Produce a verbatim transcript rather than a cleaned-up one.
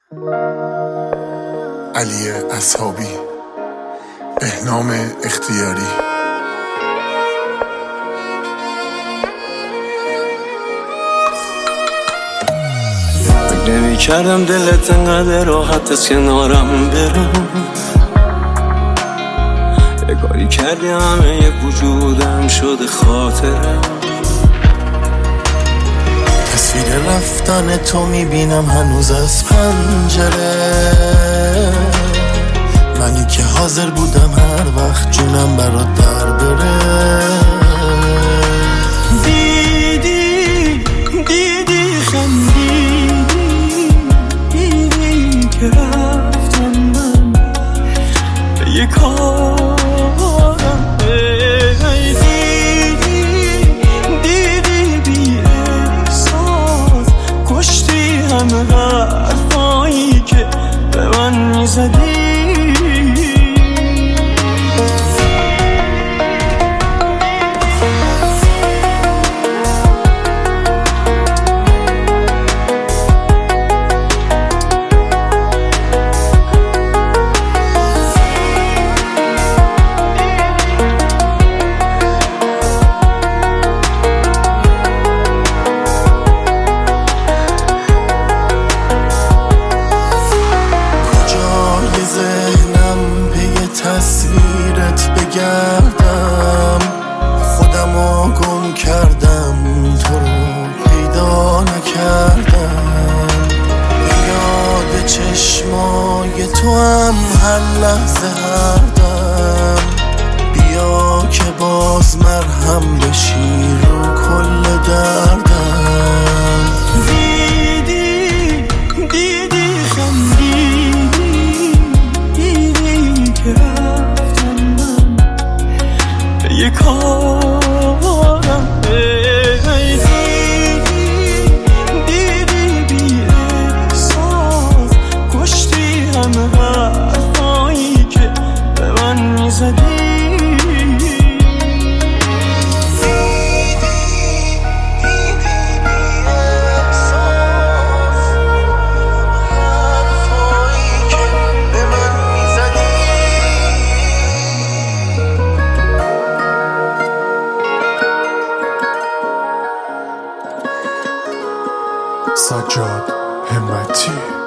علی اصحابی، بهنام اختیاری. فکر نمی کردم دلت انقدر راحت از کنارم برم، یه کاری کردی همه یه وجودم شده خاطرم. تصویر رفتن تو میبینم هنوز از پنجره، منی که حاضر بودم هر وقت جونم برات در بره. دیدی دیدی خندیدی، دیدی که رفتم من به یه کارم. دیدی دیدی بی احساس کشتی همه حرفایی که به من میزدی. تصویرت بگردم، خودمو گم کردم، تو رو پیدا نکردم. یاد چشمای تو هم هر لحظه هر دم، بیا که باز مرهم بشی رو کل دردم. دیدی دیدی خندیدی، دیدی که رفتم من به یه کارم. دیدی دیدی بی احساس کشتی همه حرفایی که به من میزدی. سجاد همتی.